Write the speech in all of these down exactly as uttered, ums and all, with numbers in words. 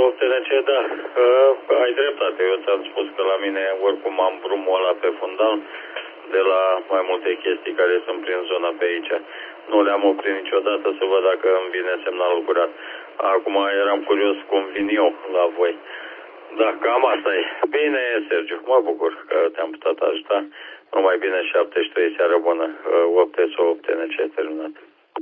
opt N C, da, uh, ai dreptate. Eu ți-am spus că la mine oricum am drumul ăla pe fundal de la mai multe chestii care sunt prin zona pe aici. Nu le-am oprit niciodată să văd dacă îmi vine semnalul curat. Acum eram curios cum vin eu la voi. Da, cam asta e. Bine, Sergiu, mă bucur că te-am putut ajuta. Numai bine, șaptezeci și trei, seară bună. opt S O opt N C terminat.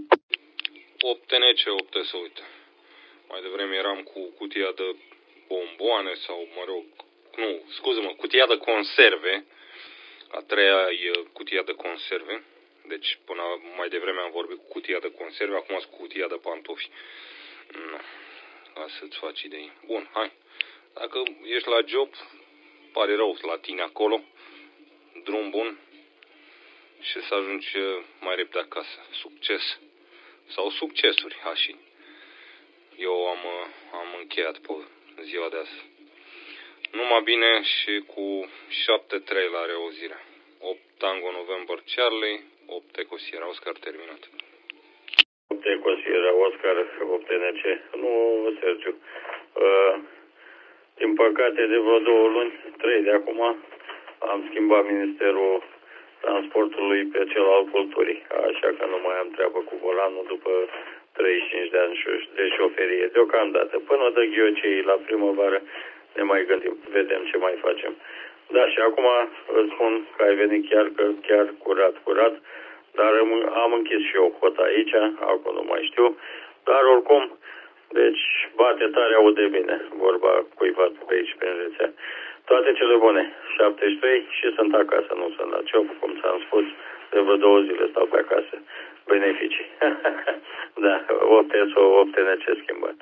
opt N C, opt S O, uite. Mai devreme eram cu cutia de bomboane sau, mă rog, nu, scuză-mă, cutia de conserve. A treia e cutia de conserve. Deci până mai devreme am vorbit cu cutia de conserve, acum sunt cu cutia de pantofi. No. Ca să-ți faci idei. Bun, hai. Dacă ești la job, pare rău la tine acolo. Drum bun. Și să ajungi mai repede acasă. Succes. Sau succesuri, așa. Eu am, am încheiat pe ziua de azi. Numai bine și cu șapte trei la reauzire. opt Tango November Charlie, opt Eco Sierra Oscar terminat. opt Eco Sierra Oscar, opt N C. Nu, Sergiu. Uh, din păcate, de vreo două luni, trei de acum, am schimbat Ministerul Transportului pe cel al Culturii. Așa că nu mai am treabă cu volanul după treizeci și cinci de ani de șoferie. Deocamdată, până dă ghiocei la primăvară, ne mai gândim, vedem ce mai facem. Da, și acum îți spun că ai venit chiar, că chiar curat, curat, dar am închis și eu hota aici, acum nu mai știu, dar oricum, deci bate tare, aude bine, vorba cuiva pe aici, prin rețea. Toate cele bune, șaptezeci și trei și sunt acasă, nu sunt la job, cum ți-am spus, de vreo două zile stau pe acasă, beneficii. Da, opt S O, opt N C schimbat.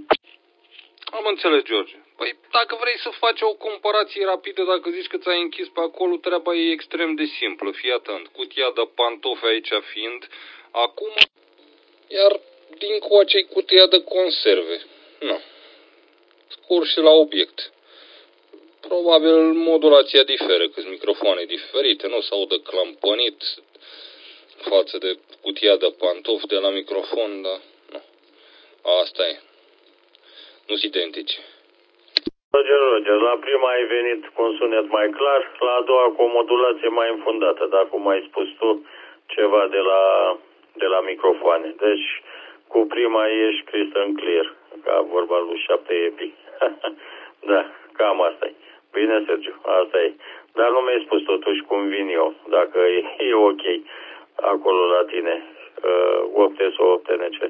Am înțeles, George. Păi, dacă vrei să faci o comparație rapidă, dacă zici că ți-ai închis pe acolo, treaba e extrem de simplă. Fii atent. Cutia de pantofi aici fiind, acum, iar din coace cutia de conserve. Nu. Scur și la obiect. Probabil modulația diferă, că-s microfoane diferite, nu s-audă clampănit față de cutia de pantofi de la microfon, dar nu. Asta e. Nu-s identici. Roger, Roger, la prima ai venit cu un sunet mai clar, la a doua cu o modulație mai înfundată, dar cum ai spus tu, ceva de la, de la microfoane. Deci, cu prima ești crystal clear, ca vorba lui șapte epi. Da, cam asta e. Bine, Sergiu, asta e. Dar nu mi-ai spus totuși cum vin eu, dacă e, e ok acolo la tine, uh, opt S O, opt N C.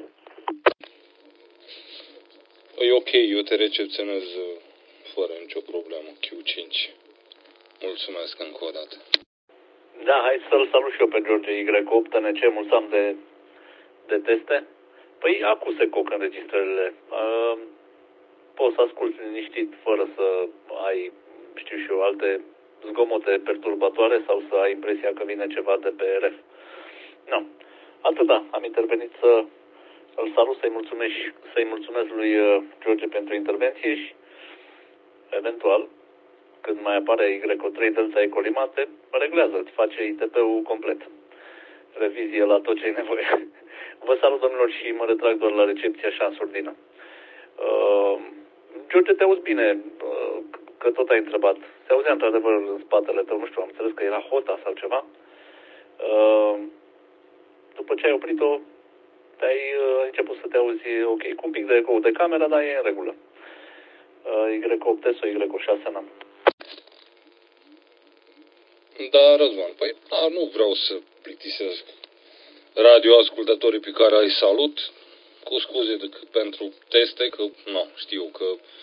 E ok, eu te recepționez fără nicio problemă, Q cinci. Mulțumesc încă o dată. Da, hai să-l salut și eu pe George Y opt N C, mulțumim de, de teste. Păi, acum se coc înregistrările. Uh, poți să asculti liniștit, fără să ai, știu și eu, alte zgomote perturbatoare sau să ai impresia că vine ceva de pe ref. Nu. Atâta. Am intervenit să îl salut, să-i mulțumesc, să-i mulțumesc lui George pentru intervenție și eventual, când mai apare Y trei Delta Ecolimate, reglează, îți face I T P-ul complet. Revizie la tot ce e nevoie. Vă salut, domnilor, și mă retrag doar la recepție, așa, în surdină. Uh, George, te auzi bine, uh, că tot ai întrebat. Se auzea într-adevăr în spatele tău, nu știu, am înțeles că era hota sau ceva. Uh, după ce ai oprit-o, te-ai uh, început să te auzi ok, cu un pic de eco de camera, dar e în regulă. Uh, Y opt S O, Y șase n-am. Da, Răzvan, păi da, nu vreau să plictisesc radioascultătorii pe care îi salut, cu scuze de, pentru teste, că nu, știu că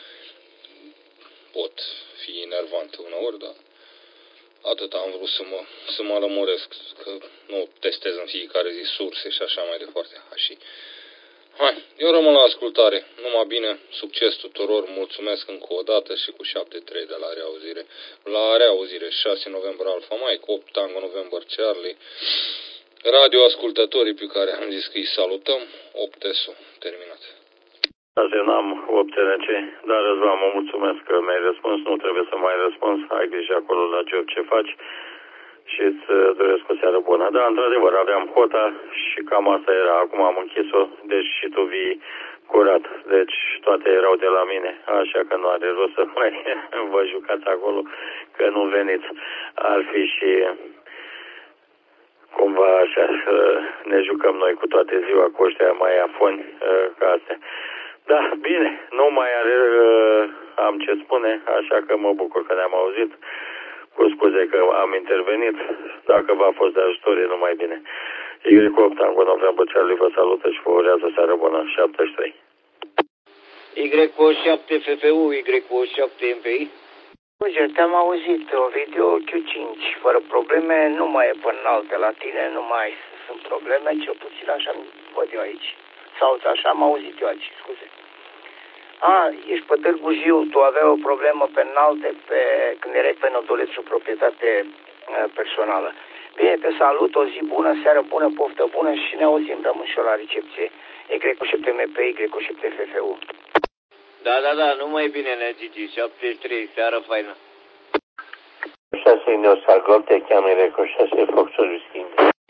pot fi enervante uneori, dar atât am vrut să mă, să mă lămuresc, că nu testez în fiecare zi surse și așa mai departe. Și hai, eu rămân la ascultare. Numai bine, succes tuturor, mulțumesc încă o dată și cu șapte trei de la reauzire. La reauzire, șase noiembrie Alfa Mike, opt Tango November Charlie, radioascultătorii pe care am zis că îi salutăm, opt S O, terminat. Azi n-am opt N C, dar Răzvan, mă mulțumesc că mi-ai răspuns, nu trebuie să mai răspuns, ai grijă acolo la job ce faci și îți doresc o seară bună. Da, într-adevăr, aveam hota și cam asta era, acum am închis-o, deci și tu vii curat. Deci toate erau de la mine, așa că nu are rost să mai vă jucați acolo, că nu veniți. Ar fi și cumva așa să ne jucăm noi cu toate ziua cu ăștia mai afoni ca astea. Da, bine, nu mai are, am ce spune, așa că mă bucur că ne-am auzit. Cu scuze că am intervenit, dacă v-a fost de ajutor, e numai bine. Y opt, Tango November Charlie vă salută și vă urează seară bună, șaptezeci și trei. Y O șapte F F U, Y O șapte M P I. Uite, te-am auzit, Ovidiu Q cinci, fără probleme, nu mai e până înalte la tine, nu mai sunt probleme, cel puțin așa văd eu aici. Sau așa am auzit eu aici, scuze. A, ești pe Târgu Jiu, tu aveai o problemă pe înalte pe, când erai pe Nădulețu, proprietate uh, personală. Bine, te salut, o zi bună, seară bună, poftă bună și ne auzim, rămân și eu la recepție. Y O șapte M P, Y O șapte F F U. Da, da, da, nu mai bine, ne Gigi, șaptezeci și trei, seară faină. șase Oscar Golf, te cheamă Y O șase Foxtrot schimb.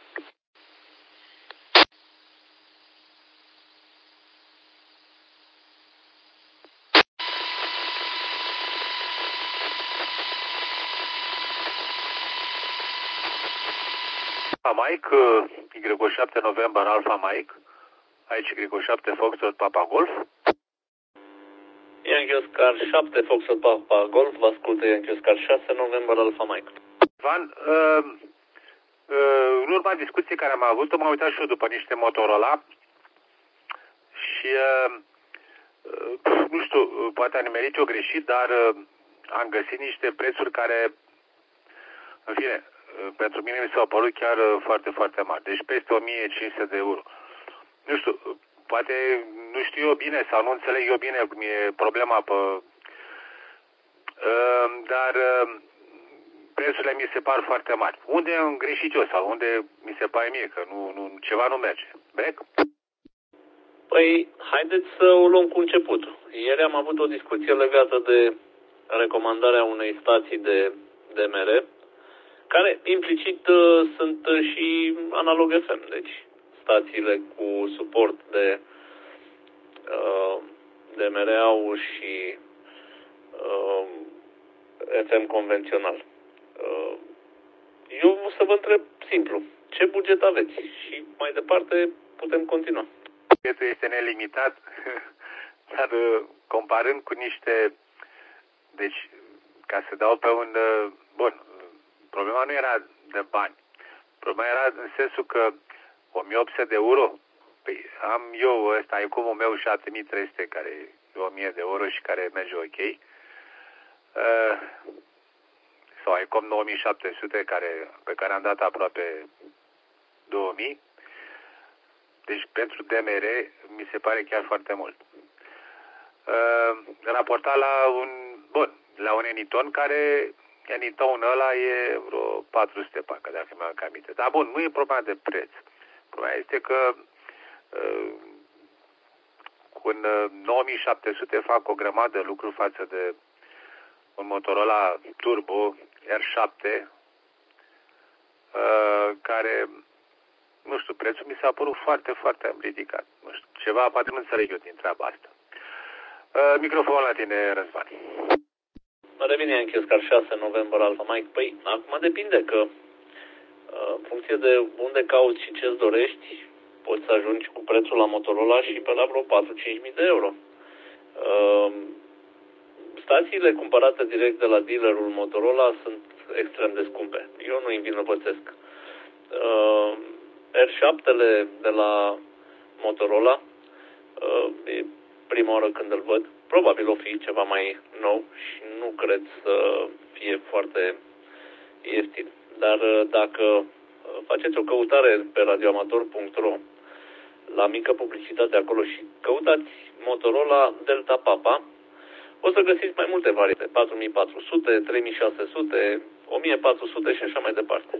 Mike, Y O șapte November Alpha Mike, aici Y O șapte Foxtrot Papa Golf. Yankee Oscar șapte Foxtrot Papa Golf, vă ascultă Yankee Oscar șase November Alpha Mike. Ivan, uh, uh, în urma discuției care am avut-o, m-am uitat și eu după niște Motorola și uh, uh, nu știu, poate am nimerit eu greșit, dar uh, am găsit niște prețuri care, în fine, pentru mine mi s-au părut chiar foarte, foarte mari. Deci peste o mie cinci sute de euro. Nu știu, poate nu știu eu bine sau nu înțeleg eu bine cum e problema pe... Dar prețurile mi se par foarte mari. Unde am greșit eu sau unde mi se pare mie că nu, nu, ceva nu merge? Break? Păi, haideți să o luăm cu începutul. Ieri am avut o discuție legată de recomandarea unei stații de D M R, care implicit uh, sunt uh, și analog F M, deci stațiile cu suport de uh, D M R au și uh, F M convențional. Uh, eu o să vă întreb simplu, ce buget aveți? Și mai departe putem continua. Bugetul este nelimitat, dar uh, comparând cu niște, deci ca să dau pe un, uh, bun, problema nu era de bani. Problema era în sensul că o mie opt sute de euro, păi am eu ăsta, e cum meu șapte mii trei sute care e o mie de euro și care merge ok. Uh, sau e cum nouă mii șapte sute care, pe care am dat aproape două mii. Deci pentru D M R mi se pare chiar foarte mult. Uh, raportat la un, bun, la un Eniton care Eniton ăla e vreo patru sute parcă, dacă mi-am aminte. Dar bun, nu e problema de preț. Problema este că uh, cu un uh, nouă mii șapte sute fac o grămadă de lucruri față de un Motorola Turbo R șapte uh, care, nu știu, prețul mi s-a părut foarte, foarte ridicat. Nu știu, ceva, poate nu înțeleg eu din treaba asta. Uh, microfonul la tine, Răzvan. Revine Yankee Oscar șase November Alpha Mike. Păi, acum depinde că în funcție de unde cauți și ce-ți dorești, poți să ajungi cu prețul la Motorola și pe la vreo patru-cinci mii de euro. Stațiile cumpărate direct de la dealerul Motorola sunt extrem de scumpe. Eu nu îi învinovățesc. R șapte-le de la Motorola, e prima oară când îl văd, probabil o fi ceva mai nou și nu cred să fie foarte ieftin. Dar dacă faceți o căutare pe radioamator punct ro, la mică publicitate acolo și căutați Motorola Delta Papa, o să găsiți mai multe variante, patru mii patru sute, trei mii șase sute, o mie patru sute și așa mai departe.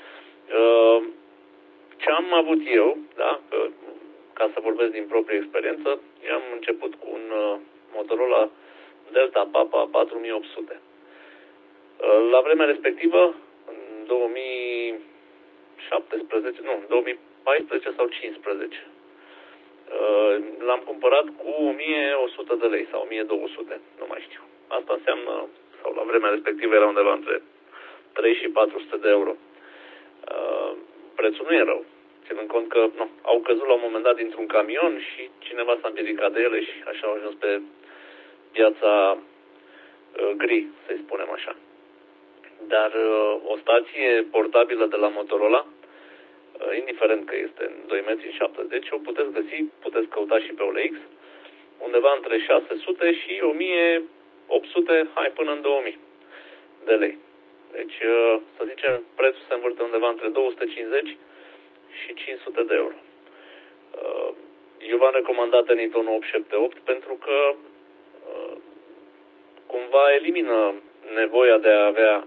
Ce am avut eu, da, ca să vorbesc din proprie experiență, eu am început cu un Motorola Delta Papa patru mii opt sute. La vremea respectivă, în două mii șaptesprezece, nu, două mii paisprezece sau cincisprezece, L-am cumpărat cu o mie o sută de lei sau o mie două sute, nu mai știu. Asta înseamnă, sau la vremea respectivă era undeva între trei și patru sute de euro. Prețul nu e rău, ținând cont că nu, au căzut la un moment dat dintr-un camion și cineva s-a împiedicat de ele și așa au ajuns pe piața gri, să-i spunem așa. Dar o stație portabilă de la Motorola, indiferent că este în doi metri și șaptezeci, o puteți găsi, puteți căuta și pe O L X, undeva între șase sute și o mie opt sute, hai până în două mii de lei. Deci, să zicem, prețul se învârte undeva între două sute cincizeci și cinci sute de euro. Eu v-am recomandat Anyton opt șapte opt pentru că cumva elimină nevoia de a avea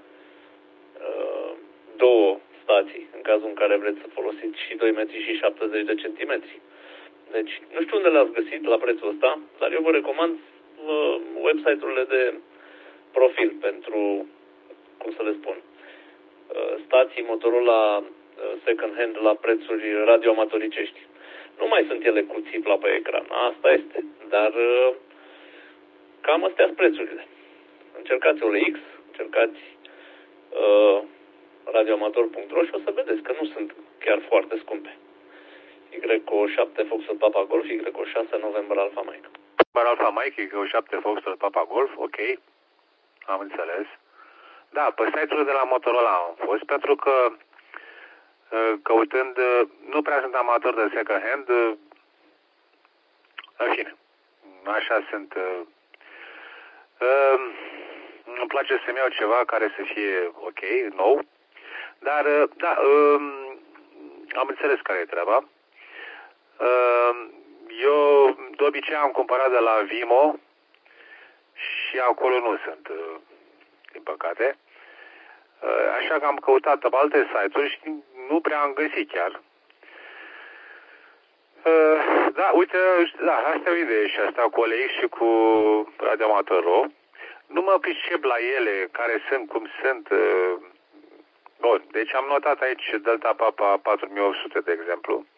două stații, în cazul în care vreți să folosiți și doi metri și șaptezeci de centimetri. Deci, nu știu unde le-ați găsit la prețul ăsta, dar eu vă recomand uh, website-urile de profil pentru, cum să le spun, uh, stații Motorola uh, second hand la prețuri radioamatoricești. Nu mai sunt ele cu țipla pe ecran, asta este, dar uh, cam astea sunt prețurile. Încercați O L X, încercați uh, radioamator punct ro și o să vedeți că nu sunt chiar foarte scumpe. Y O șapte Foxtrot Papa Golf, Y O șase November Alpha Mike. Alpha Mike, Y O șapte Foxtrot Papa Golf, ok. Am înțeles. Da, pe site-ul de la Motorola am fost, pentru că căutând, nu prea sunt amator de second hand, în fine, așa sunt. Îmi place să-mi iau ceva care să fie ok, nou, dar, da, am înțeles care e treaba. Eu de obicei am cumpărat de la Vimo și acolo nu sunt, din păcate. Așa că am căutat pe alte site-uri și nu prea am găsit chiar. Da, uite, da, asta e o idee și asta cu O L X și cu radioamator punct ro. Nu mă pricep la ele, care sunt, cum sunt. Bun, deci am notat aici Delta Papa patru mii opt sute, de exemplu.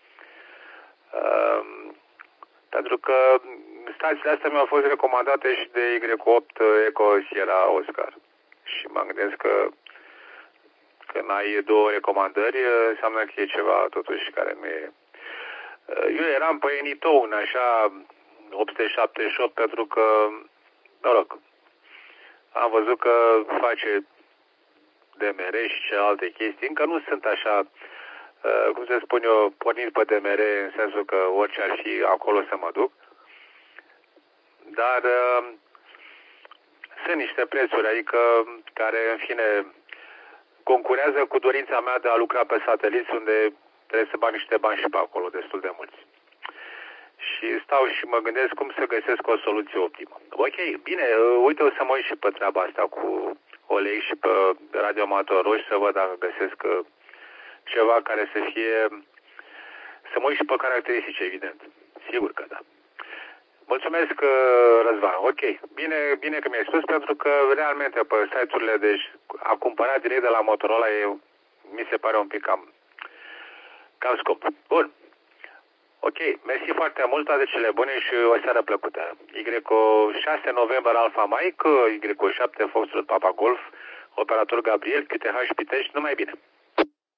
Pentru că stațiile astea mi-au fost recomandate și de Y opt Eco Sierra Oscar. Și mă gândesc că când ai două recomandări, înseamnă că e ceva totuși care nu e. Eu eram pe Anyton, așa, opt sute șaptezeci și opt, pentru că, mă rog, am văzut că face D M R și celelalte chestii. Încă nu sunt așa, cum să spun eu, pornit pe D M R, în sensul că orice ar fi, acolo să mă duc. Dar sunt niște prețuri, adică care, în fine, concurează cu dorința mea de a lucra pe sateliți, unde trebuie să bag niște bani și pe acolo, destul de mulți. Și stau și mă gândesc cum să găsesc o soluție optimă. Ok, bine, uite, o să mă uit și pe treaba asta cu O L X și pe radioamator punct ro și să văd dacă găsesc ceva care să fie, să mă uit și pe caracteristici, evident. Sigur că da. Mulțumesc, Răzvan. Ok, bine, bine că mi-ai spus, pentru că realmente pe site-urile, deci a cumpărat direct de la Motorola e, mi se pare un pic cam, cam scump. Bun. Ok, mersi foarte mult, toate cele bune și o seară plăcută. Y O șase November Alpha Mike, Y O șapte Foxtrot Papa Golf, operator Gabriel, Q T H Pitești, numai bine.